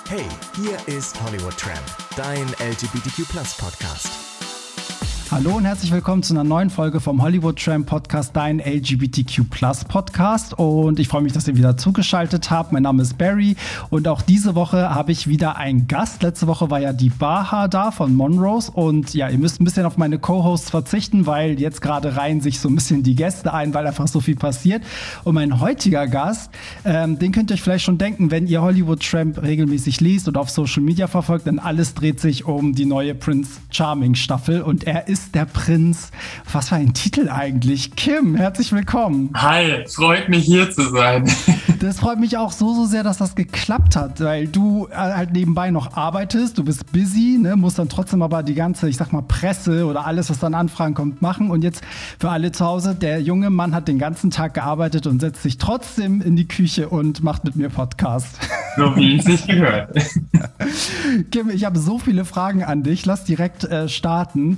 Hey, hier ist Hollywood Tramp, dein LGBTQ+-Podcast. Hallo und herzlich willkommen zu einer neuen Folge vom Hollywood Tramp Podcast, dein LGBTQ+-Podcast. Und ich freue mich, dass ihr wieder zugeschaltet habt. Mein Name ist Barry und auch diese Woche habe ich wieder einen Gast. Letzte Woche war ja die Baha da von Monrose. Und ja, ihr müsst ein bisschen auf meine Co-Hosts verzichten, weil jetzt gerade reihen sich so ein bisschen die Gäste ein, weil einfach so viel passiert. Und mein heutiger Gast, den könnt ihr euch vielleicht schon denken, wenn ihr Hollywood Tramp regelmäßig liest und auf Social Media verfolgt, denn alles dreht sich um die neue Prince Charming Staffel. Und er ist der Prinz. Was für ein Titel eigentlich. Kim, herzlich willkommen. Hi, freut mich hier zu sein. Das freut mich auch so sehr, dass das geklappt hat, weil du halt nebenbei noch arbeitest, du bist busy, ne, musst dann trotzdem aber die ganze, ich sag mal, Presse oder alles, was dann Anfragen kommt, machen. Und jetzt für alle zu Hause, der junge Mann hat den ganzen Tag gearbeitet und setzt sich trotzdem in die Küche und macht mit mir Podcast. So wie es sich gehört. Kim, ich habe so viele Fragen an dich. Lass direkt starten.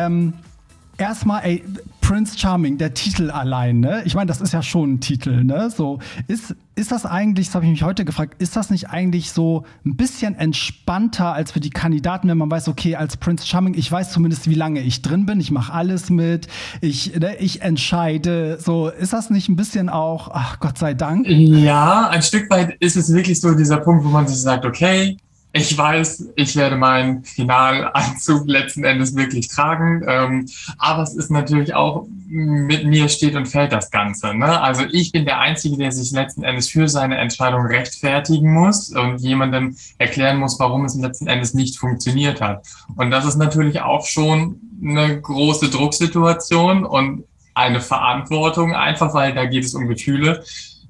Erstmal, Prince Charming, der Titel allein, ne? Ich meine, das ist ja schon ein Titel, ne? So, ist das eigentlich, das habe ich mich heute gefragt, ist das nicht eigentlich so ein bisschen entspannter als für die Kandidaten, wenn man weiß, okay, als Prince Charming, ich weiß zumindest, wie lange ich drin bin, ich mache alles mit, ich entscheide, so, ist das nicht ein bisschen auch, ach Gott sei Dank? Ja, ein Stück weit ist es wirklich so dieser Punkt, wo man sich sagt, okay, ich weiß, ich werde meinen Finalanzug letzten Endes wirklich tragen, aber es ist natürlich auch, mit mir steht und fällt das Ganze, ne? Also ich bin der Einzige, der sich letzten Endes für seine Entscheidung rechtfertigen muss und jemandem erklären muss, warum es letzten Endes nicht funktioniert hat. Und das ist natürlich auch schon eine große Drucksituation und eine Verantwortung, einfach weil da geht es um Gefühle,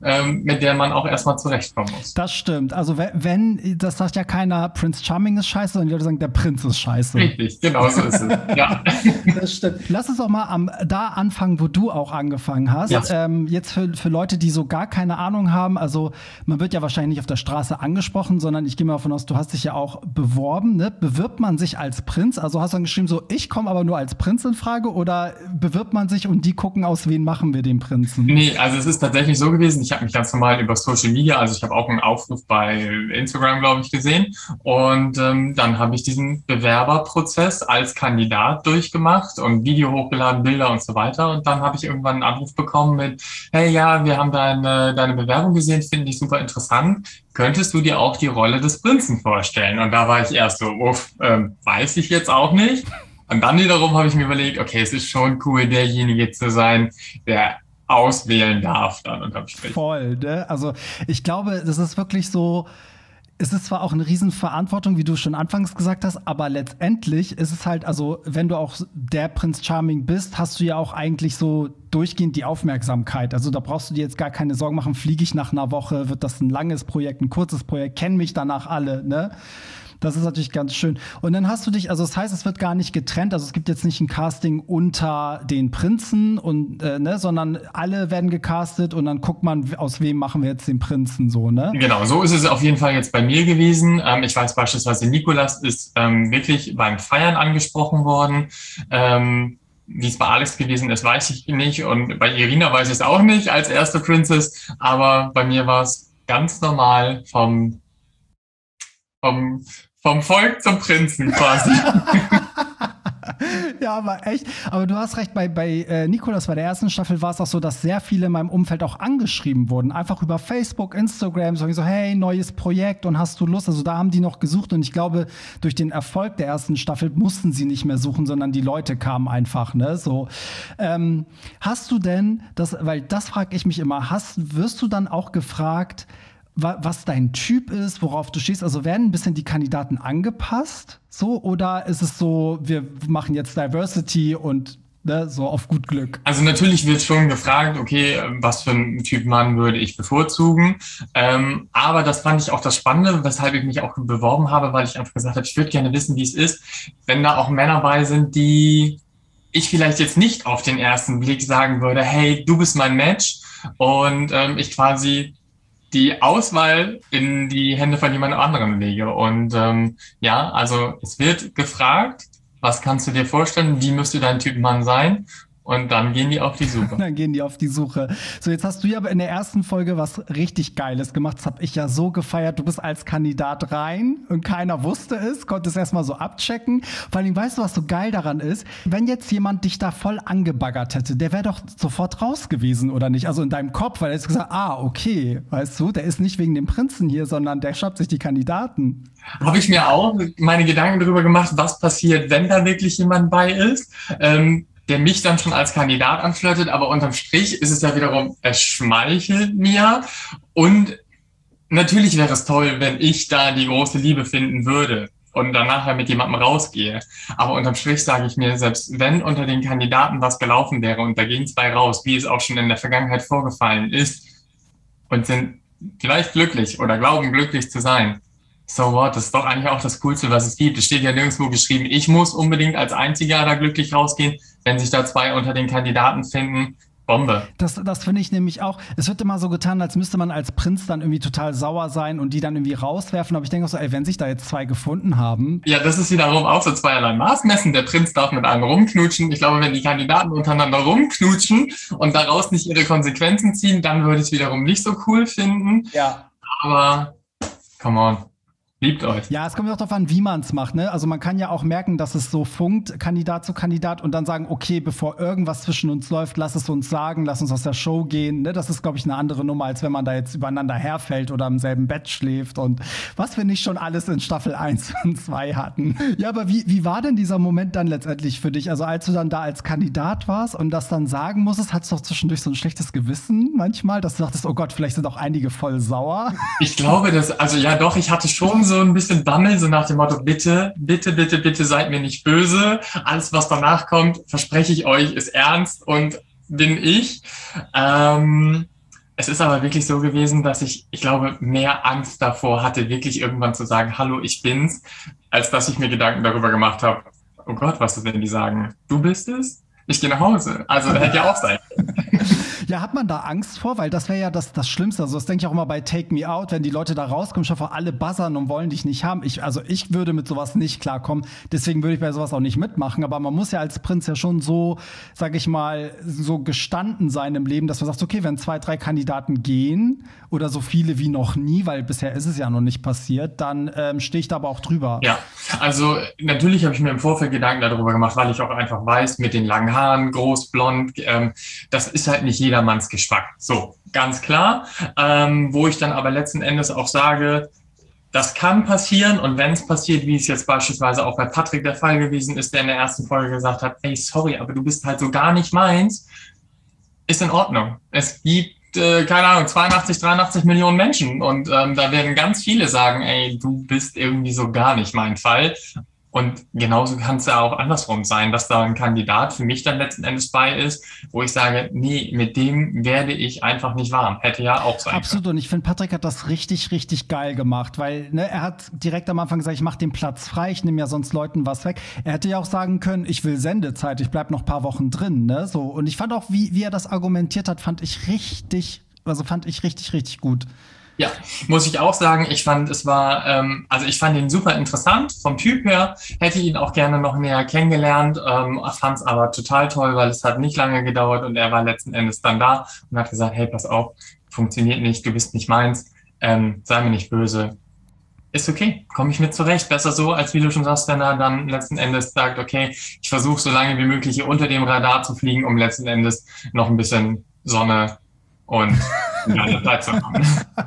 mit der man auch erstmal zurechtkommen muss. Das stimmt. Also wenn, das sagt ja keiner, Prince Charming ist scheiße, sondern die Leute sagen, der Prinz ist scheiße. Richtig, genau so ist es. Ja. Das stimmt. Lass uns auch mal da anfangen, wo du auch angefangen hast. Ja. Jetzt für Leute, die so gar keine Ahnung haben, also man wird ja wahrscheinlich nicht auf der Straße angesprochen, sondern ich gehe mal davon aus, du hast dich ja auch beworben. Ne? Bewirbt man sich als Prinz? Also hast du dann geschrieben, so ich komme aber nur als Prinz in Frage, oder bewirbt man sich und die gucken, aus wen machen wir den Prinzen? Nee, also es ist tatsächlich so gewesen, ich habe mich ganz normal über Social Media, also ich habe auch einen Aufruf bei Instagram, glaube ich, gesehen, und dann habe ich diesen Bewerberprozess als Kandidat durchgemacht und Video hochgeladen, Bilder und so weiter, und dann habe ich irgendwann einen Anruf bekommen mit, hey, ja, wir haben deine Bewerbung gesehen, finde ich super interessant, könntest du dir auch die Rolle des Prinzen vorstellen? Und da war ich erst so, weiß ich jetzt auch nicht. Und dann wiederum habe ich mir überlegt, okay, es ist schon cool, derjenige zu sein, der auswählen darf dann unterm Strich. Voll, ne? Also ich glaube, das ist wirklich so, es ist zwar auch eine Riesenverantwortung, wie du schon anfangs gesagt hast, aber letztendlich ist es halt, also wenn du auch der Prinz Charming bist, hast du ja auch eigentlich so durchgehend die Aufmerksamkeit. Also da brauchst du dir jetzt gar keine Sorgen machen, fliege ich nach einer Woche, wird das ein langes Projekt, ein kurzes Projekt, kennen mich danach alle, ne? Das ist natürlich ganz schön. Und dann hast du dich, also das heißt, es wird gar nicht getrennt, also es gibt jetzt nicht ein Casting unter den Prinzen und sondern alle werden gecastet und dann guckt man, aus wem machen wir jetzt den Prinzen, so, ne? Genau, so ist es auf jeden Fall jetzt bei mir gewesen. Ich weiß beispielsweise, Nicolas ist wirklich beim Feiern angesprochen worden. Wie es bei Alex gewesen ist, weiß ich nicht, und bei Irina weiß ich es auch nicht als erste Princess, aber bei mir war es ganz normal vom Volk zum Prinzen quasi. Ja, aber echt. Aber du hast recht, bei Nicolas, bei der ersten Staffel war es auch so, dass sehr viele in meinem Umfeld auch angeschrieben wurden. Einfach über Facebook, Instagram, so, hey, neues Projekt und hast du Lust? Also da haben die noch gesucht und ich glaube, durch den Erfolg der ersten Staffel mussten sie nicht mehr suchen, sondern die Leute kamen einfach, ne? So. Hast du denn, weil das frage ich mich immer, wirst du dann auch gefragt, was dein Typ ist, worauf du stehst? Also werden ein bisschen die Kandidaten angepasst, so? Oder ist es so, wir machen jetzt Diversity und so auf gut Glück? Also natürlich wird schon gefragt, okay, was für einen Typ Mann würde ich bevorzugen? Aber das fand ich auch das Spannende, weshalb ich mich auch beworben habe, weil ich einfach gesagt habe, ich würde gerne wissen, wie es ist, wenn da auch Männer bei sind, die ich vielleicht jetzt nicht auf den ersten Blick sagen würde, hey, du bist mein Match, und ich quasi die Auswahl in die Hände von jemand anderem lege. Und also es wird gefragt, was kannst du dir vorstellen, wie müsste dein Typ Mann sein? Und dann gehen die auf die Suche. Dann gehen die auf die Suche. So, jetzt hast du ja aber in der ersten Folge was richtig Geiles gemacht. Das habe ich ja so gefeiert. Du bist als Kandidat rein und keiner wusste es, konnte es erstmal so abchecken. Vor allem, weißt du, was so geil daran ist? Wenn jetzt jemand dich da voll angebaggert hätte, der wäre doch sofort raus gewesen, oder nicht? Also in deinem Kopf, weil er jetzt gesagt, okay, weißt du, der ist nicht wegen dem Prinzen hier, sondern der schnappt sich die Kandidaten. Habe ich mir auch meine Gedanken darüber gemacht, was passiert, wenn da wirklich jemand bei ist. Der mich dann schon als Kandidat anflirtet, aber unterm Strich ist es ja wiederum, es schmeichelt mir. Und natürlich wäre es toll, wenn ich da die große Liebe finden würde und dann nachher mit jemandem rausgehe. Aber unterm Strich sage ich mir, selbst wenn unter den Kandidaten was gelaufen wäre und da gehen 2 raus, wie es auch schon in der Vergangenheit vorgefallen ist, und sind vielleicht glücklich oder glauben glücklich zu sein, so what, das ist doch eigentlich auch das Coolste, was es gibt. Es steht ja nirgendwo geschrieben, ich muss unbedingt als Einziger da glücklich rausgehen. Wenn sich da 2 unter den Kandidaten finden, Bombe. Das finde ich nämlich auch. Es wird immer so getan, als müsste man als Prinz dann irgendwie total sauer sein und die dann irgendwie rauswerfen. Aber ich denke auch so, wenn sich da jetzt 2 gefunden haben. Ja, das ist wiederum auch so zweierlei Maßmessen. Der Prinz darf mit einem rumknutschen. Ich glaube, wenn die Kandidaten untereinander rumknutschen und daraus nicht ihre Konsequenzen ziehen, dann würde ich es wiederum nicht so cool finden. Ja. Aber, come on. Liebt euch. Ja, es kommt auch darauf an, wie man es macht, ne? Also man kann ja auch merken, dass es so funkt, Kandidat zu Kandidat, und dann sagen, okay, bevor irgendwas zwischen uns läuft, lass es uns sagen, lass uns aus der Show gehen, ne? Das ist, glaube ich, eine andere Nummer, als wenn man da jetzt übereinander herfällt oder im selben Bett schläft und was wir nicht schon alles in Staffel 1 und 2 hatten. Ja, aber wie war denn dieser Moment dann letztendlich für dich? Also als du dann da als Kandidat warst und das dann sagen musstest, hattest du doch zwischendurch so ein schlechtes Gewissen manchmal, dass du dachtest, oh Gott, vielleicht sind auch einige voll sauer? Ich glaube, ich hatte schon so ein bisschen Bammel, so nach dem Motto, bitte, bitte, bitte, bitte seid mir nicht böse. Alles, was danach kommt, verspreche ich euch, ist ernst und bin ich. Es ist aber wirklich so gewesen, dass ich glaube, mehr Angst davor hatte, wirklich irgendwann zu sagen, hallo, ich bin's, als dass ich mir Gedanken darüber gemacht habe, oh Gott, was ist, wenn die sagen, du bist es? Ich gehe nach Hause. Also, hätte ja auch sein. Ja, hat man da Angst vor? Weil das wäre ja das Schlimmste. Also das denke ich auch immer bei Take Me Out, wenn die Leute da rauskommen, schon vor alle buzzern und wollen dich nicht haben. Ich würde mit sowas nicht klarkommen. Deswegen würde ich bei sowas auch nicht mitmachen. Aber man muss ja als Prinz ja schon so, sag ich mal, so gestanden sein im Leben, dass man sagt, okay, wenn 2, 3 Kandidaten gehen oder so viele wie noch nie, weil bisher ist es ja noch nicht passiert, dann stehe ich da aber auch drüber. Ja, also natürlich habe ich mir im Vorfeld Gedanken darüber gemacht, weil ich auch einfach weiß, mit den langen Haaren, groß, blond, das ist halt nicht jedermanns Geschmack. So, ganz klar. Wo ich dann aber letzten Endes auch sage, das kann passieren, und wenn es passiert, wie es jetzt beispielsweise auch bei Patrick der Fall gewesen ist, der in der ersten Folge gesagt hat, ey, sorry, aber du bist halt so gar nicht meins, ist in Ordnung. Es gibt keine Ahnung, 82, 83 Millionen Menschen, und da werden ganz viele sagen, ey, du bist irgendwie so gar nicht mein Fall. Und genauso kann es ja auch andersrum sein, dass da ein Kandidat für mich dann letzten Endes bei ist, wo ich sage, nee, mit dem werde ich einfach nicht warm. Hätte ja auch sein Absolut. können. Und ich finde, Patrick hat das richtig, richtig geil gemacht, weil er hat direkt am Anfang gesagt, ich mache den Platz frei, ich nehme ja sonst Leuten was weg. Er hätte ja auch sagen können, ich will Sendezeit, ich bleib noch ein paar Wochen drin. Ne? So. Und ich fand auch, wie er das argumentiert hat, fand ich richtig, richtig gut. Ja, muss ich auch sagen, ich fand ihn super interessant vom Typ her, hätte ihn auch gerne noch näher kennengelernt, fand es aber total toll, weil es hat nicht lange gedauert und er war letzten Endes dann da und hat gesagt, hey, pass auf, funktioniert nicht, du bist nicht meins, sei mir nicht böse. Ist okay, komme ich mit zurecht. Besser so, als wie du schon sagst, wenn er dann letzten Endes sagt, okay, ich versuche so lange wie möglich hier unter dem Radar zu fliegen, um letzten Endes noch ein bisschen Sonne und eine Zeit zu haben.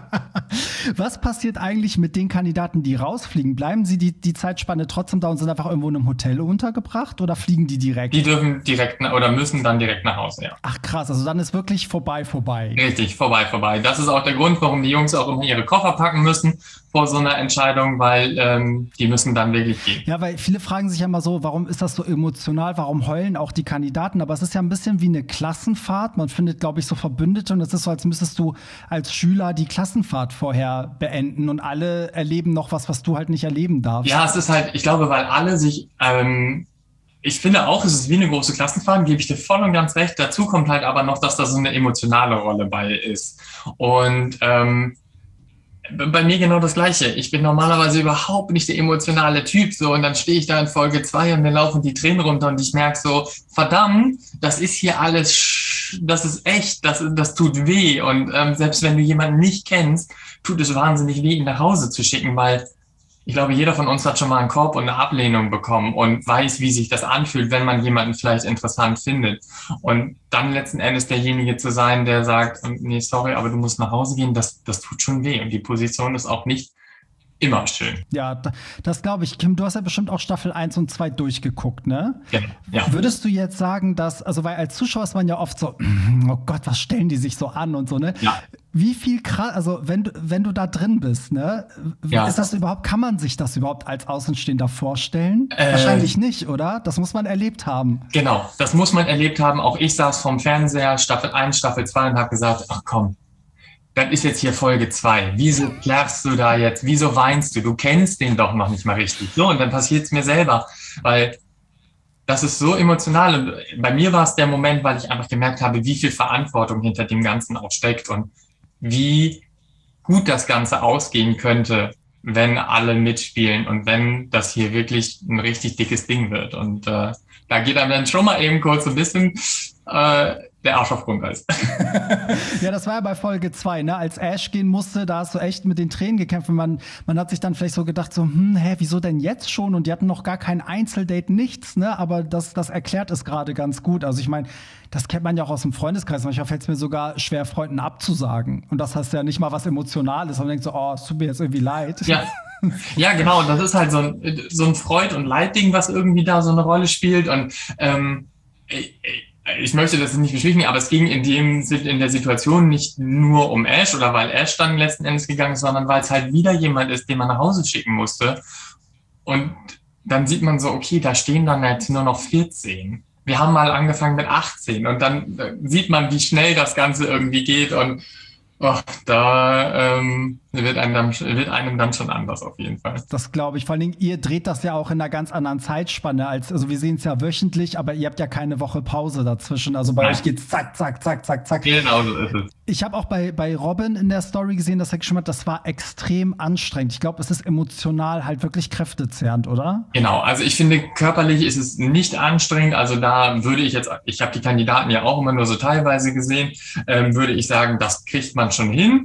Was passiert eigentlich mit den Kandidaten, die rausfliegen? Bleiben sie die Zeitspanne trotzdem da und sind einfach irgendwo in einem Hotel untergebracht oder fliegen die direkt? Die dürfen direkt oder müssen dann direkt nach Hause, ja. Ach krass, also dann ist wirklich vorbei. Richtig, vorbei. Das ist auch der Grund, warum die Jungs auch immer ihre Koffer packen müssen vor so einer Entscheidung, weil die müssen dann wirklich gehen. Ja, weil viele fragen sich ja immer so, warum ist das so emotional, warum heulen auch die Kandidaten? Aber es ist ja ein bisschen wie eine Klassenfahrt. Man findet, glaube ich, so Verbündete und es ist so, als müsstest du als Schüler die Klassenfahrt vorher beenden und alle erleben noch was du halt nicht erleben darfst. Ja, es ist halt, ich glaube, weil alle sich, ich finde auch, es ist wie eine große Klassenfahrt, gebe ich dir voll und ganz recht. Dazu kommt halt aber noch, dass da so eine emotionale Rolle bei ist. Und Bei mir genau das Gleiche. Ich bin normalerweise überhaupt nicht der emotionale Typ, so, und dann stehe ich da in Folge 2 und mir laufen die Tränen runter und ich merke so, verdammt, das ist hier alles, das ist echt, das tut weh, und selbst wenn du jemanden nicht kennst, tut es wahnsinnig weh, ihn nach Hause zu schicken, weil ich glaube, jeder von uns hat schon mal einen Korb und eine Ablehnung bekommen und weiß, wie sich das anfühlt, wenn man jemanden vielleicht interessant findet. Und dann letzten Endes derjenige zu sein, der sagt, nee, sorry, aber du musst nach Hause gehen, das tut schon weh. Und die Position ist auch nicht immer schön. Ja, das glaube ich. Kim, du hast ja bestimmt auch Staffel 1 und 2 durchgeguckt, ne? Ja. Würdest du jetzt sagen, dass, also weil als Zuschauer ist man ja oft so, oh Gott, was stellen die sich so an und so, ne? Ja. Wie viel krass, also wenn du da drin bist, ne? Ja. Ist das überhaupt, kann man sich das überhaupt als Außenstehender vorstellen? Wahrscheinlich nicht, oder? Das muss man erlebt haben. Genau, das muss man erlebt haben. Auch ich saß vorm Fernseher, Staffel 1, Staffel 2 und habe gesagt, ach komm, das ist jetzt hier Folge 2. Wieso klärst du da jetzt? Wieso weinst du? Du kennst den doch noch nicht mal richtig. So, und dann passiert es mir selber, weil das ist so emotional. Und bei mir war es der Moment, weil ich einfach gemerkt habe, wie viel Verantwortung hinter dem Ganzen auch steckt und wie gut das Ganze ausgehen könnte, wenn alle mitspielen und wenn das hier wirklich ein richtig dickes Ding wird. Und da geht einem dann schon mal eben kurz ein bisschen der Arsch auf Grundeis. Ja, das war ja bei Folge 2, ne? Als Ash gehen musste, da hast du echt mit den Tränen gekämpft. Man hat sich dann vielleicht so gedacht, so, wieso denn jetzt schon? Und die hatten noch gar kein Einzeldate, nichts, ne? Aber das erklärt es gerade ganz gut. Also ich meine, das kennt man ja auch aus dem Freundeskreis. Manchmal fällt es mir sogar schwer, Freunden abzusagen. Und das heißt ja nicht mal was Emotionales. Man denkt so, oh, es tut mir jetzt irgendwie leid. Ja. Ja, genau. Und das ist halt so ein Freud- und Leid-Ding, was irgendwie da so eine Rolle spielt. Und ich möchte das nicht beschwichtigen, aber es ging in der Situation nicht nur um Ash oder weil Ash dann letzten Endes gegangen ist, sondern weil es halt wieder jemand ist, den man nach Hause schicken musste. Und dann sieht man so, okay, da stehen dann jetzt nur noch 14. Wir haben mal angefangen mit 18 und dann sieht man, wie schnell das Ganze irgendwie geht, und da wird einem dann schon anders auf jeden Fall. Das glaube ich. Vor allen Dingen, ihr dreht das ja auch in einer ganz anderen Zeitspanne. Also wir sehen es ja wöchentlich, aber ihr habt ja keine Woche Pause dazwischen. Also bei euch geht's zack, zack, zack, zack, zack. Genau so ist es. Ich habe auch bei Robin in der Story gesehen, dass er geschrieben hat, das war extrem anstrengend. Ich glaube, es ist emotional halt wirklich kräftezehrend, oder? Genau, also ich finde, körperlich ist es nicht anstrengend. Also da würde ich habe die Kandidaten ja auch immer nur so teilweise gesehen, würde ich sagen, das kriegt man schon hin.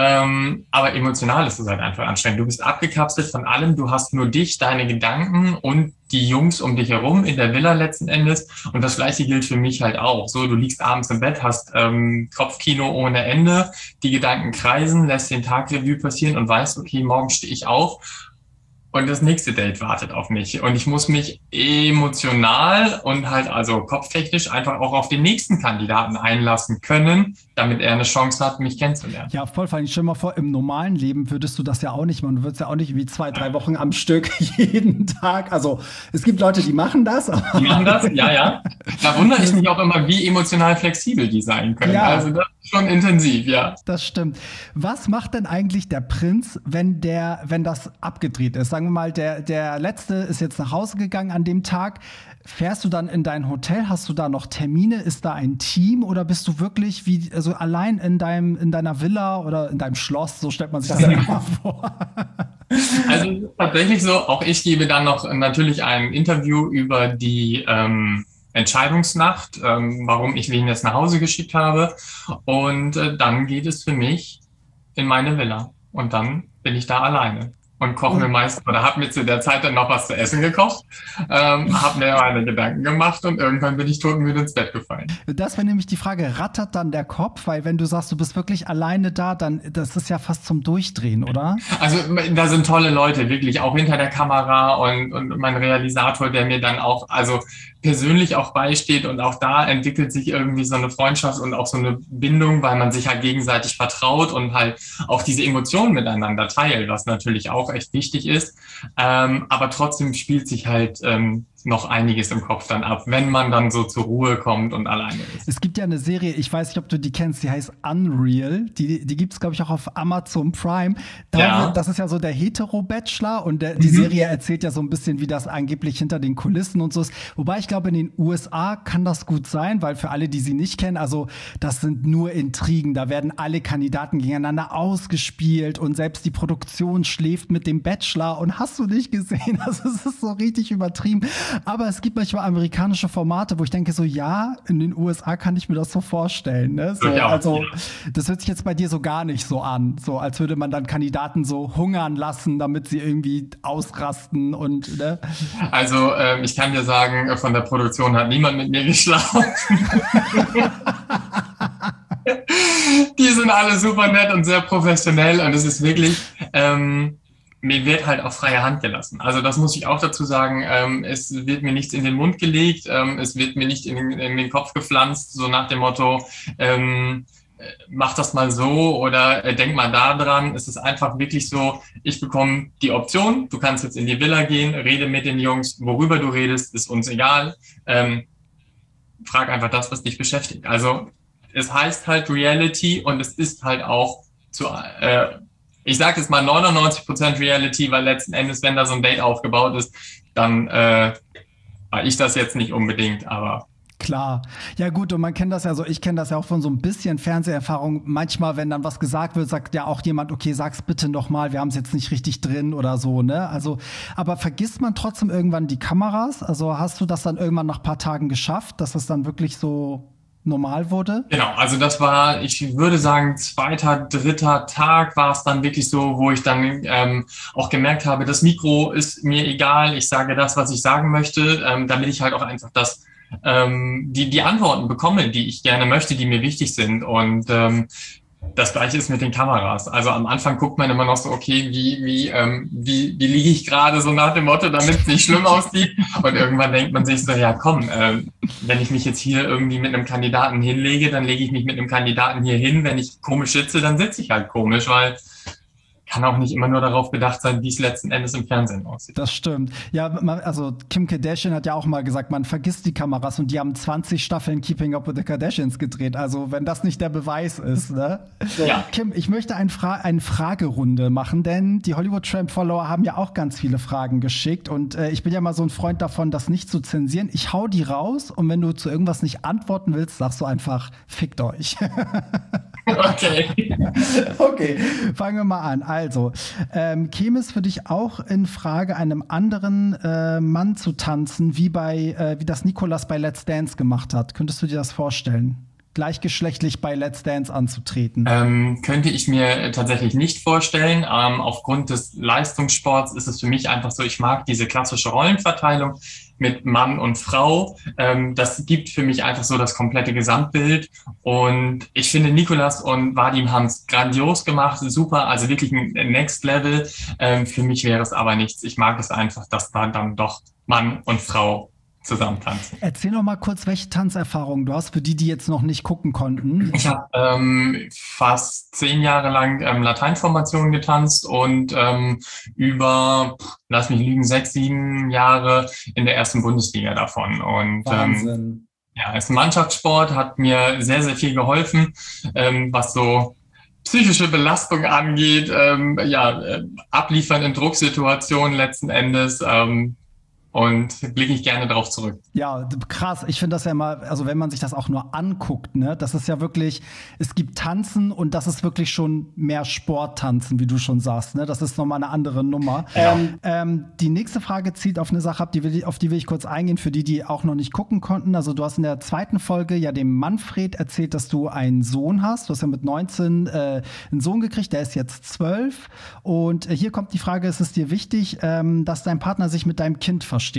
Aber emotional ist es halt einfach anstrengend. Du bist abgekapselt von allem, du hast nur dich, deine Gedanken und die Jungs um dich herum in der Villa letzten Endes. Und das Gleiche gilt für mich halt auch. So, du liegst abends im Bett, hast Kopfkino ohne Ende, die Gedanken kreisen, lässt den Tag Revue passieren und weißt, okay, morgen stehe ich auf und das nächste Date wartet auf mich. Und ich muss mich emotional und halt also kopftechnisch einfach auch auf den nächsten Kandidaten einlassen können, damit er eine Chance hat, mich kennenzulernen. Ja, voll. Vor allem, stell dir mal vor, im normalen Leben würdest du das ja auch nicht machen. Du würdest ja auch nicht wie 2-3 Wochen am Stück jeden Tag. Also es gibt Leute, die machen das. Die machen das, ja. Da wundere ich mich auch immer, wie emotional flexibel die sein können. Ja. Also das ist schon intensiv, ja. Das stimmt. Was macht denn eigentlich der Prinz, wenn das abgedreht ist? Sagen wir mal, der Letzte ist jetzt nach Hause gegangen an dem Tag. Fährst du dann in dein Hotel? Hast du da noch Termine? Ist da ein Team? Oder bist du wirklich also allein in deiner Villa oder in deinem Schloss? So stellt man sich das ja immer vor. Also tatsächlich so, auch ich gebe dann noch natürlich ein Interview über die Entscheidungsnacht, warum ich wen jetzt nach Hause geschickt habe. Und dann geht es für mich in meine Villa. Und dann bin ich da alleine. Und koche mir meistens, oder habe mir zu der Zeit dann noch was zu essen gekocht, habe mir meine Gedanken gemacht und irgendwann bin ich todmüde ins Bett gefallen. Das wäre nämlich die Frage, rattert dann der Kopf? Weil wenn du sagst, du bist wirklich alleine da, dann das ist ja fast zum Durchdrehen, oder? Also da sind tolle Leute, wirklich, auch hinter der Kamera und mein Realisator, der mir dann auch, also persönlich auch beisteht, und auch da entwickelt sich irgendwie so eine Freundschaft und auch so eine Bindung, weil man sich halt gegenseitig vertraut und halt auch diese Emotionen miteinander teilt, was natürlich auch echt wichtig ist. Aber trotzdem spielt sich halt noch einiges im Kopf dann ab, wenn man dann so zur Ruhe kommt und alleine ist. Es gibt ja eine Serie, ich weiß nicht, ob du die kennst, die heißt Unreal. Die gibt es, glaube ich, auch auf Amazon Prime. Das ist ja so der Hetero-Bachelor und die Serie erzählt ja so ein bisschen, wie das angeblich hinter den Kulissen und so ist. Wobei ich glaube, in den USA kann das gut sein, weil für alle, die sie nicht kennen, also das sind nur Intrigen. Da werden alle Kandidaten gegeneinander ausgespielt und selbst die Produktion schläft mit dem Bachelor und hast du nicht gesehen? Also es ist so richtig übertrieben. Aber es gibt manchmal amerikanische Formate, wo ich denke so, ja, in den USA kann ich mir das so vorstellen. Ne? So, also das hört sich jetzt bei dir so gar nicht so an. So als würde man dann Kandidaten so hungern lassen, damit sie irgendwie ausrasten und ne? Also ich kann dir sagen, von der Produktion hat niemand mit mir geschlafen. Die sind alle super nett und sehr professionell und es ist wirklich, mir wird halt auch freie Hand gelassen. Also das muss ich auch dazu sagen, es wird mir nichts in den Mund gelegt, es wird mir nicht in den Kopf gepflanzt, so nach dem Motto, mach das mal so oder denk mal da dran. Es ist einfach wirklich so, ich bekomme die Option, du kannst jetzt in die Villa gehen, rede mit den Jungs, worüber du redest, ist uns egal. Frag einfach das, was dich beschäftigt. Also es heißt halt Reality und es ist halt auch ich sage jetzt mal 99% Reality, weil letzten Endes, wenn da so ein Date aufgebaut ist, dann war ich das jetzt nicht unbedingt, aber klar. Ja gut, und man kennt das ja so, ich kenne das ja auch von so ein bisschen Fernseherfahrung. Manchmal, wenn dann was gesagt wird, sagt ja auch jemand, okay, sag's bitte nochmal, wir haben es jetzt nicht richtig drin oder so, ne? Also, aber vergisst man trotzdem irgendwann die Kameras? Also hast du das dann irgendwann nach ein paar Tagen geschafft, dass es dann wirklich so normal wurde? Genau, also das war, ich würde sagen, 2., 3. Tag war es dann wirklich so, wo ich dann auch gemerkt habe, das Mikro ist mir egal, ich sage das, was ich sagen möchte, damit ich halt auch einfach die Antworten bekomme, die ich gerne möchte, die mir wichtig sind und das Gleiche ist mit den Kameras. Also am Anfang guckt man immer noch so, okay, wie liege ich gerade so nach dem Motto, damit es nicht schlimm aussieht. Und irgendwann denkt man sich so, ja komm, wenn ich mich jetzt hier irgendwie mit einem Kandidaten hinlege, dann lege ich mich mit einem Kandidaten hier hin. Wenn ich komisch sitze, dann sitze ich halt komisch, weil kann auch nicht immer nur darauf bedacht sein, wie es letzten Endes im Fernsehen aussieht. Das stimmt. Ja, also Kim Kardashian hat ja auch mal gesagt, man vergisst die Kameras und die haben 20 Staffeln Keeping Up with the Kardashians gedreht. Also wenn das nicht der Beweis ist, ne? So, ja. Kim, ich möchte eine Fragerunde machen, denn die Hollywood Tramp Follower haben ja auch ganz viele Fragen geschickt und ich bin ja mal so ein Freund davon, das nicht zu zensieren. Ich hau die raus und wenn du zu irgendwas nicht antworten willst, sagst du einfach, fickt euch. Okay. Okay, fangen wir mal an. Also, käme es für dich auch in Frage, einem anderen Mann zu tanzen, wie das Nicolas bei Let's Dance gemacht hat? Könntest du dir das vorstellen? Gleichgeschlechtlich bei Let's Dance anzutreten? Könnte ich mir tatsächlich nicht vorstellen. Aufgrund des Leistungssports ist es für mich einfach so, ich mag diese klassische Rollenverteilung mit Mann und Frau. Das gibt für mich einfach so das komplette Gesamtbild. Und ich finde, Nicolas und Vadim haben es grandios gemacht, super, also wirklich ein Next Level. Für mich wäre es aber nichts. Ich mag es einfach, dass da dann doch Mann und Frau zusammen tanzen. Erzähl noch mal kurz, welche Tanzerfahrungen du hast, für die jetzt noch nicht gucken konnten. Ich habe fast 10 Jahre lang Lateinformationen getanzt und über, lass mich lügen, 6, 7 Jahre in der 1. Bundesliga davon. Und Wahnsinn. Ja, ist ein Mannschaftssport, hat mir sehr, sehr viel geholfen, was so psychische Belastung angeht, abliefern in Drucksituationen letzten Endes. Und blicke ich gerne drauf zurück. Ja, krass. Ich finde das ja immer, also wenn man sich das auch nur anguckt, ne, das ist ja wirklich, es gibt Tanzen und das ist wirklich schon mehr Sporttanzen, wie du schon sagst, ne? Das ist nochmal eine andere Nummer. Ja. Die nächste Frage zielt auf eine Sache ab, auf die will ich kurz eingehen, für die auch noch nicht gucken konnten. Also du hast in der 2. Folge ja dem Manfred erzählt, dass du einen Sohn hast. Du hast ja mit 19 einen Sohn gekriegt, der ist jetzt 12. Und hier kommt die Frage, ist es dir wichtig, dass dein Partner sich mit deinem Kind versteht?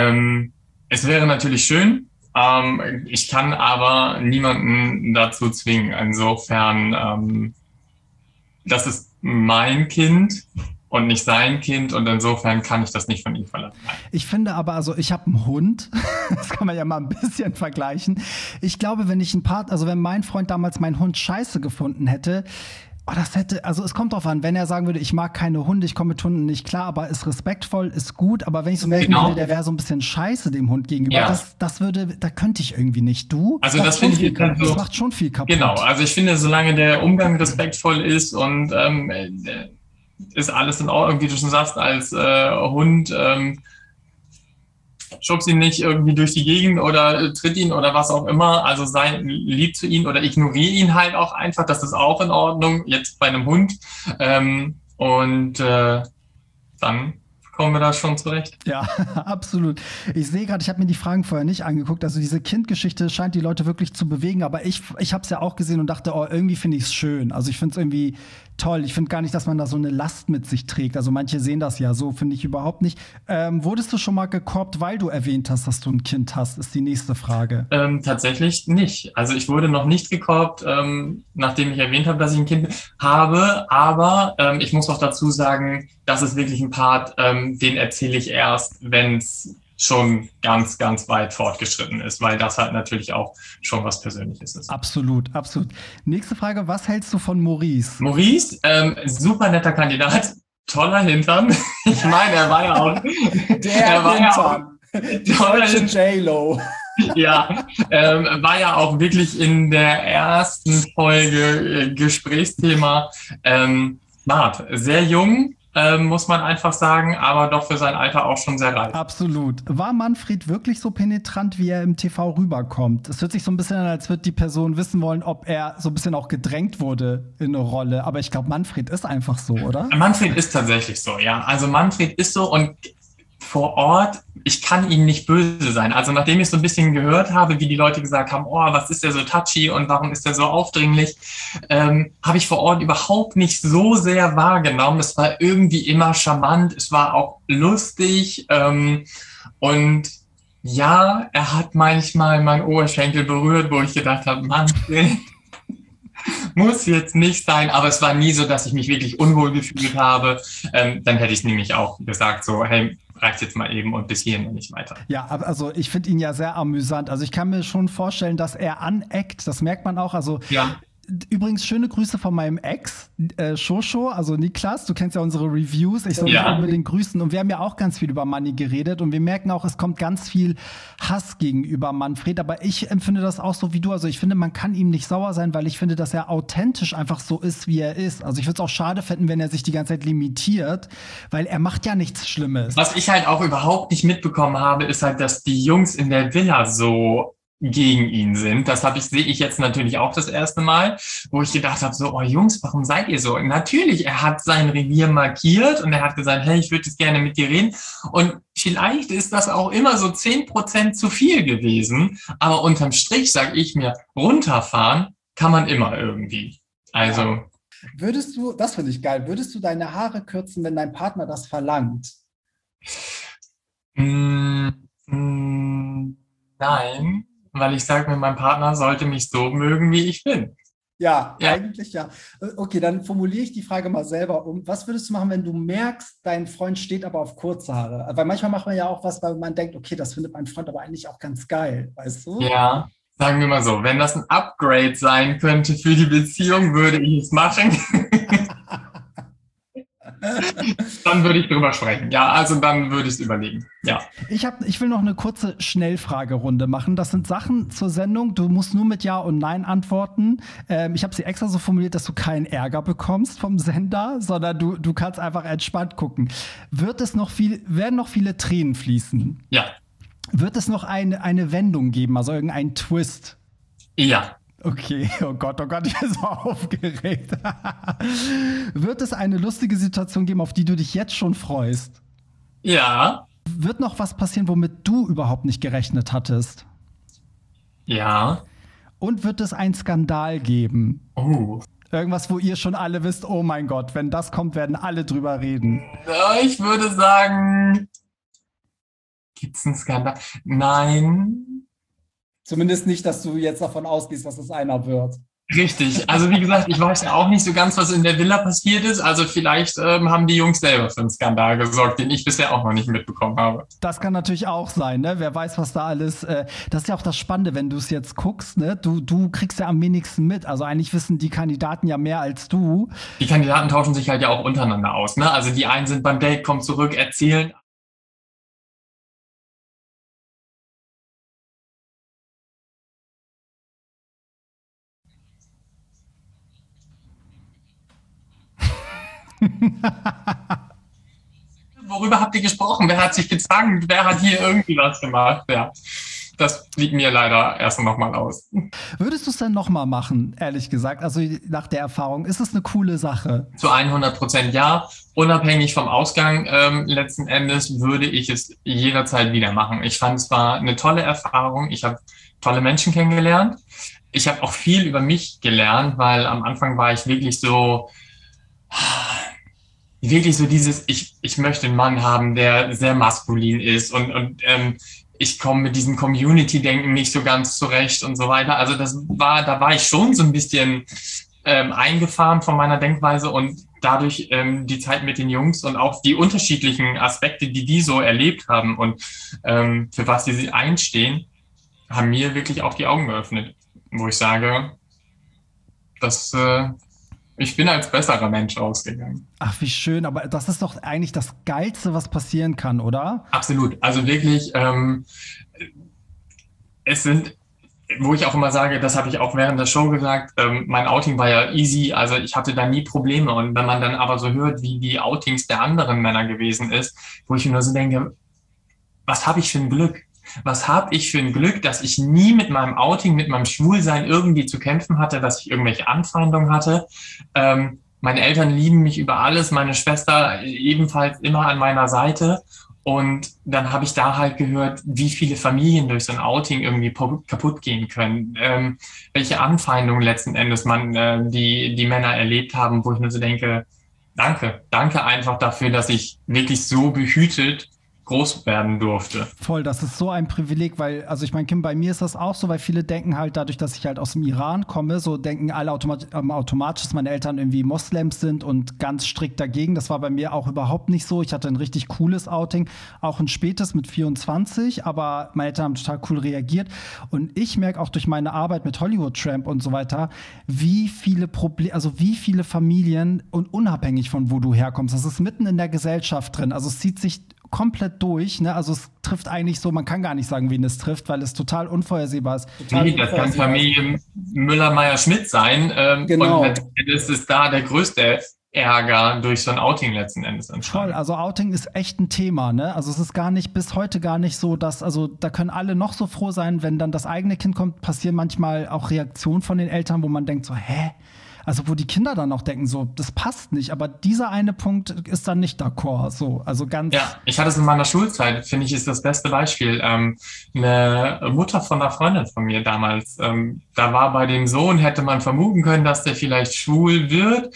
Es wäre natürlich schön. Ich kann aber niemanden dazu zwingen. Insofern, das ist mein Kind und nicht sein Kind und insofern kann ich das nicht von ihm verlangen. Ich finde aber, also ich habe einen Hund, das kann man ja mal ein bisschen vergleichen. Ich glaube, wenn mein Freund damals meinen Hund scheiße gefunden hätte, Oh, also es kommt drauf an, wenn er sagen würde, ich mag keine Hunde, ich komme mit Hunden nicht klar, aber ist respektvoll, ist gut, aber wenn ich so merken würde, der wäre so ein bisschen scheiße dem Hund gegenüber, da könnte ich irgendwie nicht. Du? Also das finde ich halt so. Das macht schon viel kaputt. Genau, also ich finde, solange der Umgang respektvoll ist und ist alles in Ordnung, wie du schon sagst, als Hund, schubst ihn nicht irgendwie durch die Gegend oder tritt ihn oder was auch immer. Also sei lieb zu ihm oder ignoriere ihn halt auch einfach. Das ist auch in Ordnung, jetzt bei einem Hund. Dann kommen wir da schon zurecht. Ja, absolut. Ich sehe gerade, ich habe mir die Fragen vorher nicht angeguckt. Also diese Kindgeschichte scheint die Leute wirklich zu bewegen. Aber ich habe es ja auch gesehen und dachte, oh, irgendwie finde ich es schön. Also ich finde es irgendwie toll. Ich finde gar nicht, dass man da so eine Last mit sich trägt. Also manche sehen das ja so, finde ich überhaupt nicht. Wurdest du schon mal gekorbt, weil du erwähnt hast, dass du ein Kind hast, ist die nächste Frage. Tatsächlich nicht. Also ich wurde noch nicht gekorbt, nachdem ich erwähnt habe, dass ich ein Kind habe. Aber ich muss auch dazu sagen, das ist wirklich ein Part, den erzähle ich erst, wenn es schon ganz, ganz weit fortgeschritten ist, weil das halt natürlich auch schon was Persönliches ist. Absolut, absolut. Nächste Frage, was hältst du von Maurice? Maurice, super netter Kandidat, toller Hintern. Ich meine, er war ja auch... Toller J-Lo. Ja, war ja auch wirklich in der ersten Folge Gesprächsthema. Mart, sehr jung, muss man einfach sagen, aber doch für sein Alter auch schon sehr reif. Absolut. War Manfred wirklich so penetrant, wie er im TV rüberkommt? Es hört sich so ein bisschen an, als würde die Person wissen wollen, ob er so ein bisschen auch gedrängt wurde in eine Rolle. Aber ich glaube, Manfred ist einfach so, oder? Manfred ist tatsächlich so, ja. Also Manfred ist so und vor Ort, ich kann ihm nicht böse sein. Also nachdem ich so ein bisschen gehört habe, wie die Leute gesagt haben, oh, was ist der so touchy und warum ist der so aufdringlich, habe ich vor Ort überhaupt nicht so sehr wahrgenommen. Es war irgendwie immer charmant, es war auch lustig und ja, er hat manchmal meinen Oberschenkel berührt, wo ich gedacht habe, Manfred, muss jetzt nicht sein, aber es war nie so, dass ich mich wirklich unwohl gefühlt habe. Dann hätte ich es nämlich auch gesagt, so, hey, reicht jetzt mal eben und bis hierhin und nicht weiter. Ja, also ich finde ihn ja sehr amüsant. Also ich kann mir schon vorstellen, dass er aneckt, das merkt man auch. Also ja. Übrigens, schöne Grüße von meinem Ex, Shosho, also Niklas. Du kennst ja unsere Reviews. Ich soll dich unbedingt grüßen. Und wir haben ja auch ganz viel über Manni geredet. Und wir merken auch, es kommt ganz viel Hass gegenüber Manfred. Aber ich empfinde das auch so wie du. Also ich finde, man kann ihm nicht sauer sein, weil ich finde, dass er authentisch einfach so ist, wie er ist. Also ich würde es auch schade finden, wenn er sich die ganze Zeit limitiert, weil er macht ja nichts Schlimmes. Was ich halt auch überhaupt nicht mitbekommen habe, ist halt, dass die Jungs in der Villa so gegen ihn sind. Das sehe ich jetzt natürlich auch das erste Mal, wo ich gedacht habe, so, oh Jungs, warum seid ihr so? Und natürlich, er hat sein Revier markiert und er hat gesagt, hey, ich würde jetzt gerne mit dir reden. Und vielleicht ist das auch immer so 10% zu viel gewesen. Aber unterm Strich, sage ich mir, runterfahren kann man immer irgendwie. Also. Würdest du, das finde ich geil, würdest du deine Haare kürzen, wenn dein Partner das verlangt? Nein. Weil ich sage mir, mein Partner sollte mich so mögen, wie ich bin. Ja, eigentlich ja. Okay, dann formuliere ich die Frage mal selber um. Was würdest du machen, wenn du merkst, dein Freund steht aber auf kurze Haare? Weil manchmal macht man ja auch was, weil man denkt, okay, das findet mein Freund aber eigentlich auch ganz geil, weißt du? Ja, sagen wir mal so, wenn das ein Upgrade sein könnte für die Beziehung, würde ich es machen. Dann würde ich drüber sprechen. Ja, also dann würde ich es überlegen. Ja. Ich will noch eine kurze Schnellfragerunde machen. Das sind Sachen zur Sendung. Du musst nur mit Ja und Nein antworten. Ich habe sie extra so formuliert, dass du keinen Ärger bekommst vom Sender, sondern du kannst einfach entspannt gucken. Werden noch viele Tränen fließen? Ja. Wird es noch eine Wendung geben, also irgendein Twist? Ja. Okay, oh Gott, ich bin so aufgeregt. Wird es eine lustige Situation geben, auf die du dich jetzt schon freust? Ja. Wird noch was passieren, womit du überhaupt nicht gerechnet hattest? Ja. Und wird es einen Skandal geben? Oh. Irgendwas, wo ihr schon alle wisst, oh mein Gott, wenn das kommt, werden alle drüber reden. Ich würde sagen, gibt's einen Skandal? Nein. Zumindest nicht, dass du jetzt davon ausgehst, dass es einer wird. Richtig. Also wie gesagt, ich weiß ja auch nicht so ganz, was in der Villa passiert ist. Also vielleicht haben die Jungs selber für einen Skandal gesorgt, den ich bisher auch noch nicht mitbekommen habe. Das kann natürlich auch sein, ne? Wer weiß, was da alles. Das ist ja auch das Spannende, wenn du es jetzt guckst, ne? Du kriegst ja am wenigsten mit. Also eigentlich wissen die Kandidaten ja mehr als du. Die Kandidaten tauschen sich halt ja auch untereinander aus, ne? Also die einen sind beim Date, kommen zurück, erzählen. Worüber habt ihr gesprochen? Wer hat sich gezankt? Wer hat hier irgendwie was gemacht? Ja, das liegt mir leider erst noch mal aus. Würdest du es denn nochmal machen, ehrlich gesagt? Also nach der Erfahrung, ist es eine coole Sache? Zu 100% ja. Unabhängig vom Ausgang letzten Endes würde ich es jederzeit wieder machen. Ich fand es war eine tolle Erfahrung. Ich habe tolle Menschen kennengelernt. Ich habe auch viel über mich gelernt, weil am Anfang war ich wirklich so dieses, ich möchte einen Mann haben, der sehr maskulin ist und ich komme mit diesem Community-Denken nicht so ganz zurecht und so weiter. Also da war ich schon so ein bisschen eingefahren von meiner Denkweise und dadurch die Zeit mit den Jungs und auch die unterschiedlichen Aspekte, die so erlebt haben und für was sie einstehen, haben mir wirklich auch die Augen geöffnet, wo ich sage, dass ich bin als besserer Mensch ausgegangen. Ach, wie schön. Aber das ist doch eigentlich das Geilste, was passieren kann, oder? Absolut. Also wirklich, es sind, wo ich auch immer sage, das habe ich auch während der Show gesagt, mein Outing war ja easy, also ich hatte da nie Probleme. Und wenn man dann aber so hört, wie die Outings der anderen Männer gewesen ist, wo ich mir nur so denke, was habe ich für ein Glück? Was habe ich für ein Glück, dass ich nie mit meinem Outing, mit meinem Schwulsein irgendwie zu kämpfen hatte, dass ich irgendwelche Anfeindungen hatte. Meine Eltern lieben mich über alles, meine Schwester ebenfalls immer an meiner Seite. Und dann habe ich da halt gehört, wie viele Familien durch so ein Outing irgendwie kaputt gehen können. Welche Anfeindungen letzten Endes die Männer erlebt haben, wo ich nur so denke, danke einfach dafür, dass ich wirklich so behütet groß werden durfte. Voll, das ist so ein Privileg, weil, also ich meine, Kim, bei mir ist das auch so, weil viele denken halt dadurch, dass ich halt aus dem Iran komme, so denken alle automatisch, dass meine Eltern irgendwie Moslems sind und ganz strikt dagegen. Das war bei mir auch überhaupt nicht so. Ich hatte ein richtig cooles Outing, auch ein spätes mit 24, aber meine Eltern haben total cool reagiert. Und ich merke auch durch meine Arbeit mit Hollywood Tramp und so weiter, wie viele wie viele Familien und unabhängig von wo du herkommst, das ist mitten in der Gesellschaft drin. Also es zieht sich komplett durch, ne? Also es trifft eigentlich so, man kann gar nicht sagen, wen es trifft, weil es total unvorhersehbar ist. Das kann Familie Müller-Meyer-Schmidt sein. Genau. Und letztendlich ist da der größte Ärger durch so ein Outing letzten Endes entstanden. Voll, also Outing ist echt ein Thema, ne? Also es ist bis heute gar nicht so, also da können alle noch so froh sein, wenn dann das eigene Kind kommt, passieren manchmal auch Reaktionen von den Eltern, wo man denkt so, hä? Also wo die Kinder dann auch denken, so, das passt nicht, aber dieser eine Punkt ist dann nicht d'accord, so, also ganz... Ja, ich hatte es in meiner Schulzeit, finde ich, ist das beste Beispiel. Eine Mutter von einer Freundin von mir damals, da war bei dem Sohn, hätte man vermuten können, dass der vielleicht schwul wird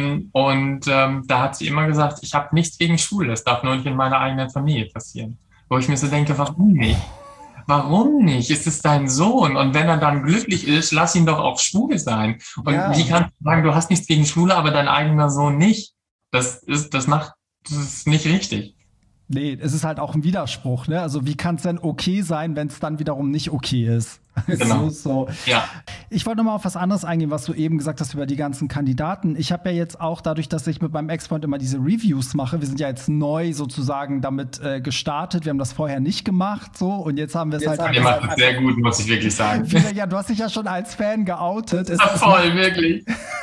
da hat sie immer gesagt, ich habe nichts gegen Schwul, das darf nur nicht in meiner eigenen Familie passieren. Wo ich mir so denke, warum nicht? Warum nicht? Ist es dein Sohn? Und wenn er dann glücklich ist, lass ihn doch auch schwul sein. Und wie kannst du sagen, du hast nichts gegen Schwule, aber dein eigener Sohn nicht? Das ist nicht richtig. Nee, es ist halt auch ein Widerspruch, ne? Also wie kann es denn okay sein, wenn es dann wiederum nicht okay ist? Genau. So. Ja. Ich wollte noch mal auf was anderes eingehen, was du eben gesagt hast über die ganzen Kandidaten. Ich habe ja jetzt auch dadurch, dass ich mit meinem Ex-Freund immer diese Reviews mache, wir sind ja jetzt neu sozusagen damit gestartet. Wir haben das vorher nicht gemacht, so, und jetzt haben wir es halt. Ihr macht es sehr gut, muss ich wirklich sagen. Ja, du hast dich ja schon als Fan geoutet. Voll, wirklich.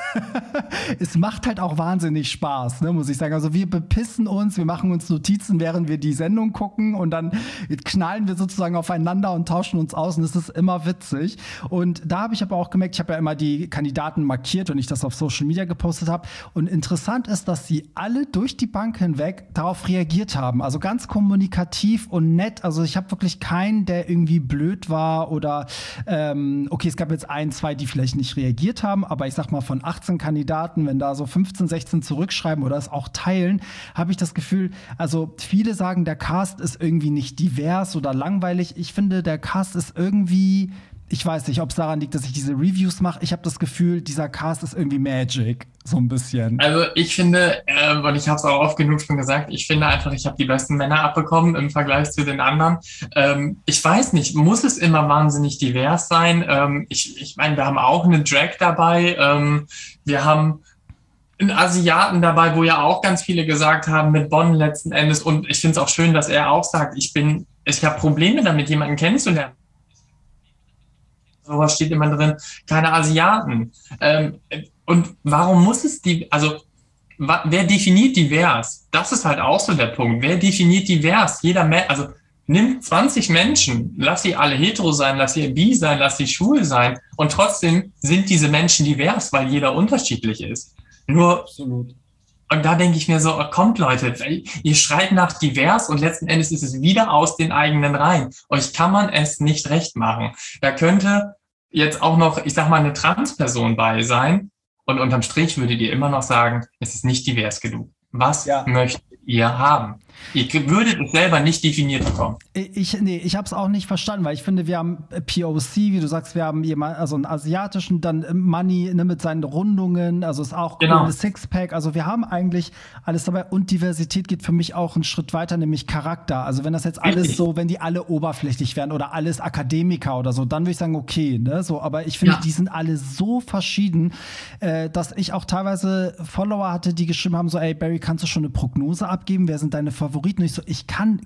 Es macht halt auch wahnsinnig Spaß, ne, muss ich sagen. Also wir bepissen uns, wir machen uns Notizen, während wir die Sendung gucken, und dann knallen wir sozusagen aufeinander und tauschen uns aus, und es ist immer witzig. Und da habe ich aber auch gemerkt, ich habe ja immer die Kandidaten markiert und ich das auf Social Media gepostet habe. Und interessant ist, dass sie alle durch die Bank hinweg darauf reagiert haben. Also ganz kommunikativ und nett. Also ich habe wirklich keinen, der irgendwie blöd war oder okay, es gab jetzt 1, 2, die vielleicht nicht reagiert haben, aber ich sag mal von 18 Kandidaten, wenn da so 15, 16 zurückschreiben oder es auch teilen, habe ich das Gefühl, also viele sagen, der Cast ist irgendwie nicht divers oder langweilig. Ich finde, der Cast ist irgendwie ich weiß nicht, ob es daran liegt, dass ich diese Reviews mache. Ich habe das Gefühl, dieser Cast ist irgendwie Magic, so ein bisschen. Also ich finde, und ich habe es auch oft genug schon gesagt, ich finde einfach, ich habe die besten Männer abbekommen im Vergleich zu den anderen. Ich weiß nicht, muss es immer wahnsinnig divers sein? Ich meine, wir haben auch eine Drag dabei. Wir haben einen Asiaten dabei, wo ja auch ganz viele gesagt haben, mit Bonn letzten Endes. Und ich finde es auch schön, dass er auch sagt, ich habe Probleme damit, jemanden kennenzulernen. Sowas steht immer drin, keine Asiaten. Und warum muss es wer definiert divers? Das ist halt auch so der Punkt. Wer definiert divers? Also nimm 20 Menschen, lass sie alle hetero sein, lass sie bi sein, lass sie schwul sein. Und trotzdem sind diese Menschen divers, weil jeder unterschiedlich ist. Nur, absolut. Und da denke ich mir so, kommt Leute, ihr schreit nach divers und letzten Endes ist es wieder aus den eigenen Reihen. Euch kann man es nicht recht machen. Da könnte jetzt auch noch, ich sag mal, eine Transperson bei sein und unterm Strich würdet ihr immer noch sagen, es ist nicht divers genug. Was möchtet ihr haben? Ihr würdet es selber nicht definiert bekommen. Ich habe es auch nicht verstanden, weil ich finde, wir haben POC, wie du sagst, wir haben jemanden, also einen asiatischen, dann Money mit seinen Rundungen, also ist auch cool, eine Sixpack, also wir haben eigentlich alles dabei und Diversität geht für mich auch einen Schritt weiter, nämlich Charakter. Also wenn das jetzt alles so, wenn die alle oberflächlich wären oder alles Akademiker oder so, dann würde ich sagen, okay, ne, so, aber ich finde, die sind alle so verschieden, dass ich auch teilweise Follower hatte, die geschrieben haben, so, ey, Barry, kannst du schon eine Prognose abgeben? Wer sind deine Favoriten? Und ich so, ich kann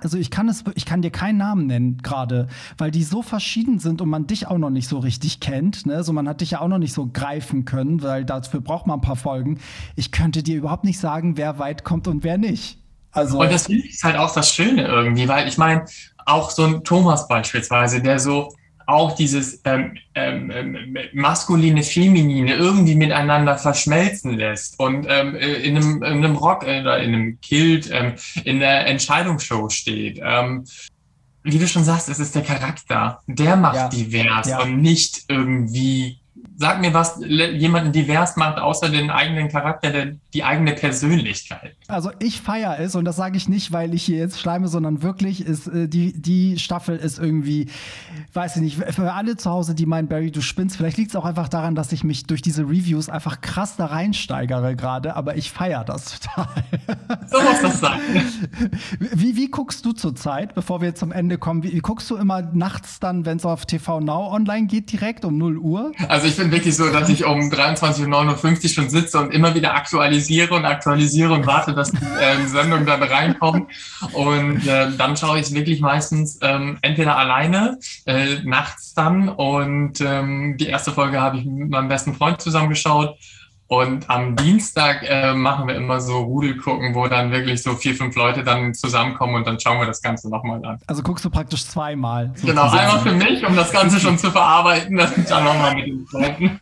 dir keinen Namen nennen gerade, weil die so verschieden sind und man dich auch noch nicht so richtig kennt, ne? So, man hat dich ja auch noch nicht so greifen können, weil dafür braucht man ein paar Folgen. Ich könnte dir überhaupt nicht sagen, wer weit kommt und wer nicht. Also. Und das finde ich halt auch das Schöne irgendwie, weil ich meine, auch so ein Thomas beispielsweise, der so auch dieses maskuline, feminine irgendwie miteinander verschmelzen lässt und in einem Rock oder in einem Kilt in der Entscheidungsshow steht. Wie du schon sagst, es ist der Charakter, der macht divers und nicht irgendwie, sag mir, was jemanden divers macht, außer den eigenen Charakter, die eigene Persönlichkeit. Also ich feiere es und das sage ich nicht, weil ich hier jetzt schleime, sondern wirklich ist die Staffel ist irgendwie, weiß ich nicht, für alle zu Hause, die meinen, Barry, du spinnst, vielleicht liegt es auch einfach daran, dass ich mich durch diese Reviews einfach krass da reinsteigere gerade, aber ich feiere das total. So muss das sein. Wie guckst du zurzeit, bevor wir zum Ende kommen, wie guckst du immer nachts dann, wenn es auf TV Now online geht, direkt um 0 Uhr? Also ich bin wirklich so, dass ich um 23:59 Uhr schon sitze und immer wieder aktualisiere und warte, dass die Sendung dann reinkommt. Und dann schaue ich es wirklich meistens entweder alleine, nachts dann. Und die erste Folge habe ich mit meinem besten Freund zusammengeschaut. Und am Dienstag machen wir immer so Rudelgucken, wo dann wirklich so 4, 5 Leute dann zusammenkommen und dann schauen wir das Ganze nochmal an. Also guckst du praktisch zweimal. Genau, einmal für mich, um das Ganze schon zu verarbeiten, dann nochmal mit den Freunden.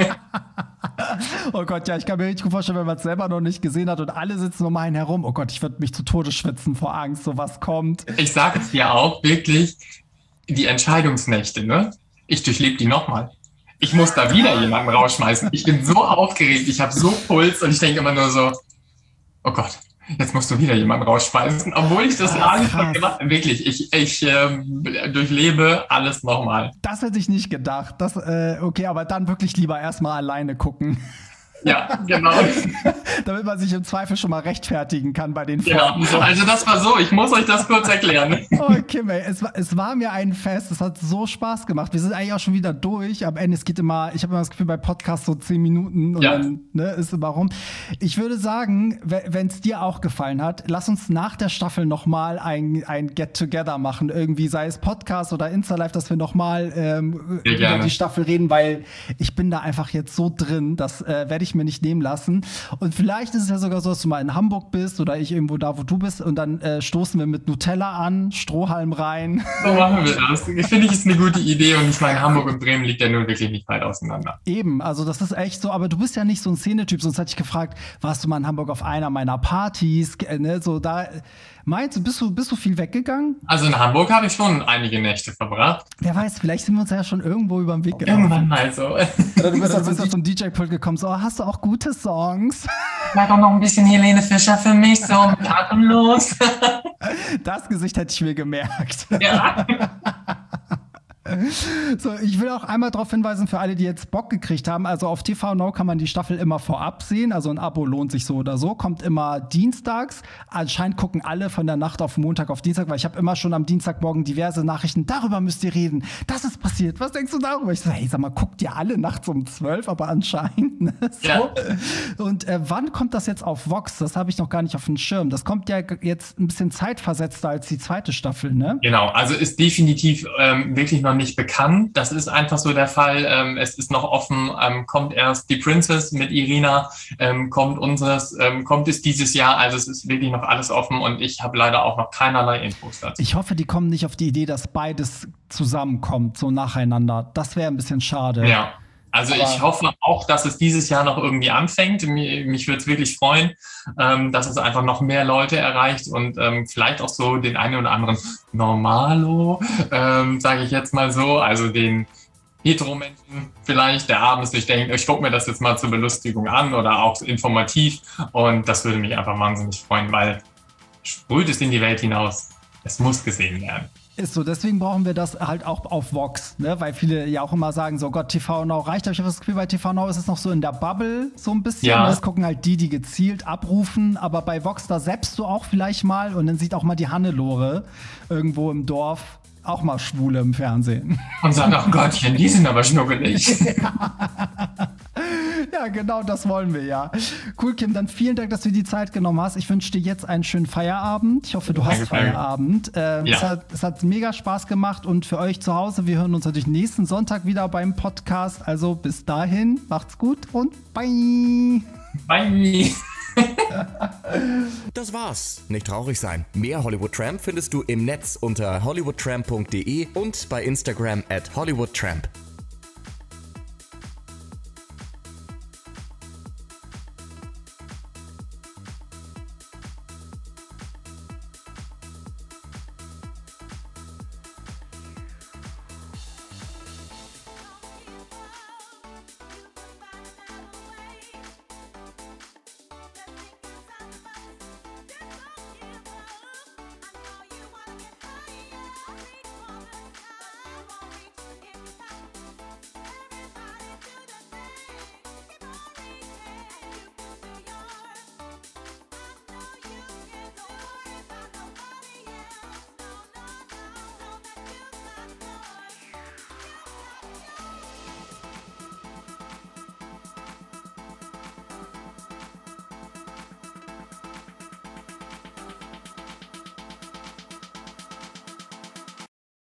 Oh Gott, ja, ich kann mir richtig gut vorstellen, wenn man es selber noch nicht gesehen hat und alle sitzen um einen herum. Oh Gott, ich würde mich zu Tode schwitzen vor Angst, so was kommt. Ich sage es dir auch, wirklich, die Entscheidungsnächte, ne? Ich durchlebe die nochmal. Ich muss da wieder jemanden rausschmeißen. Ich bin so aufgeregt, ich habe so Puls und ich denke immer nur so, oh Gott, jetzt musst du wieder jemanden rausschmeißen. Obwohl ich das alles schon gemacht habe. Wirklich, ich durchlebe alles nochmal. Das hätte ich nicht gedacht. Okay, aber dann wirklich lieber erstmal alleine gucken. Ja, genau. Damit man sich im Zweifel schon mal rechtfertigen kann bei den Freunden. Ja, also das war so, ich muss euch das kurz erklären. Oh, Kim, ey, es war mir ein Fest, es hat so Spaß gemacht. Wir sind eigentlich auch schon wieder durch. Am Ende, ich habe immer das Gefühl, bei Podcasts so 10 Minuten und dann ist immer rum. Ich würde sagen, wenn es dir auch gefallen hat, lass uns nach der Staffel nochmal ein Get-Together machen. Irgendwie, sei es Podcast oder Insta-Live, dass wir nochmal über die Staffel reden, weil ich bin da einfach jetzt so drin, das werde ich mir nicht nehmen lassen. Und vielleicht ist es ja sogar so, dass du mal in Hamburg bist oder ich irgendwo da, wo du bist und dann stoßen wir mit Nutella an, Strohhalm rein. So machen wir das. Finde ich, ist eine gute Idee und ich meine, Hamburg und Bremen liegt ja nun wirklich nicht weit auseinander. Eben, also das ist echt so, aber du bist ja nicht so ein Szenetyp, sonst hätte ich gefragt, warst du mal in Hamburg auf einer meiner Partys, ne, so da, meinst du, bist du viel weggegangen? Also in Hamburg habe ich schon einige Nächte verbracht. Wer weiß, vielleicht sind wir uns ja schon irgendwo über den Weg gelaufen. Irgendwann mal so. Oder du bist auf so ein DJ-Pult gekommen, so, hast du auch gute Songs? Sag auch noch ein bisschen Helene Fischer für mich, so mit Atemlos. Das Gesicht hätte ich mir gemerkt. Ja. So, ich will auch einmal darauf hinweisen, für alle, die jetzt Bock gekriegt haben, also auf TV Now kann man die Staffel immer vorab sehen, also ein Abo lohnt sich so oder so, kommt immer dienstags. Anscheinend gucken alle von der Nacht auf Montag auf Dienstag, weil ich habe immer schon am Dienstagmorgen diverse Nachrichten, darüber müsst ihr reden, das ist passiert, was denkst du darüber? Ich so, hey, sag mal, guckt ihr alle nachts um 12, aber anscheinend, ne? So. Ja. Und wann kommt das jetzt auf Vox? Das habe ich noch gar nicht auf dem Schirm. Das kommt ja jetzt ein bisschen zeitversetzter als die zweite Staffel, ne? Genau, also ist definitiv wirklich noch nicht bekannt. Das ist einfach so der Fall. Es ist noch offen, kommt erst die Princess mit Irina, kommt es dieses Jahr. Also es ist wirklich noch alles offen und ich habe leider auch noch keinerlei Infos dazu. Ich hoffe, die kommen nicht auf die Idee, dass beides zusammenkommt, so nacheinander. Das wäre ein bisschen schade. Ja. Also ich hoffe auch, dass es dieses Jahr noch irgendwie anfängt. Mich würde es wirklich freuen, dass es einfach noch mehr Leute erreicht und vielleicht auch so den einen oder anderen Normalo, sage ich jetzt mal so, also den Hetero-Menschen vielleicht, der abends sich denkt, ich gucke mir das jetzt mal zur Belustigung an oder auch informativ und das würde mich einfach wahnsinnig freuen, weil sprüht es in die Welt hinaus. Es muss gesehen werden. Ist so, deswegen brauchen wir das halt auch auf Vox, ne? Weil viele ja auch immer sagen, so Gott, TV Now reicht. Aber ich habe das Gefühl, bei TV Now ist es noch so in der Bubble so ein bisschen. Ja. Das gucken halt die gezielt abrufen. Aber bei Vox, da selbst du auch vielleicht mal und dann sieht auch mal die Hannelore irgendwo im Dorf auch mal Schwule im Fernsehen. Und sagen, ach Gottchen, die sind aber schnuckelig. Ja, genau, das wollen wir ja. Cool, Kim, dann vielen Dank, dass du dir die Zeit genommen hast. Ich wünsche dir jetzt einen schönen Feierabend. Ich hoffe, du hast Feierabend. Ja. Es hat mega Spaß gemacht und für euch zu Hause, wir hören uns natürlich nächsten Sonntag wieder beim Podcast. Also bis dahin, macht's gut und bye. Bye. Das war's. Nicht traurig sein. Mehr Hollywood Tramp findest du im Netz unter hollywoodtramp.de und bei Instagram @hollywoodtramp.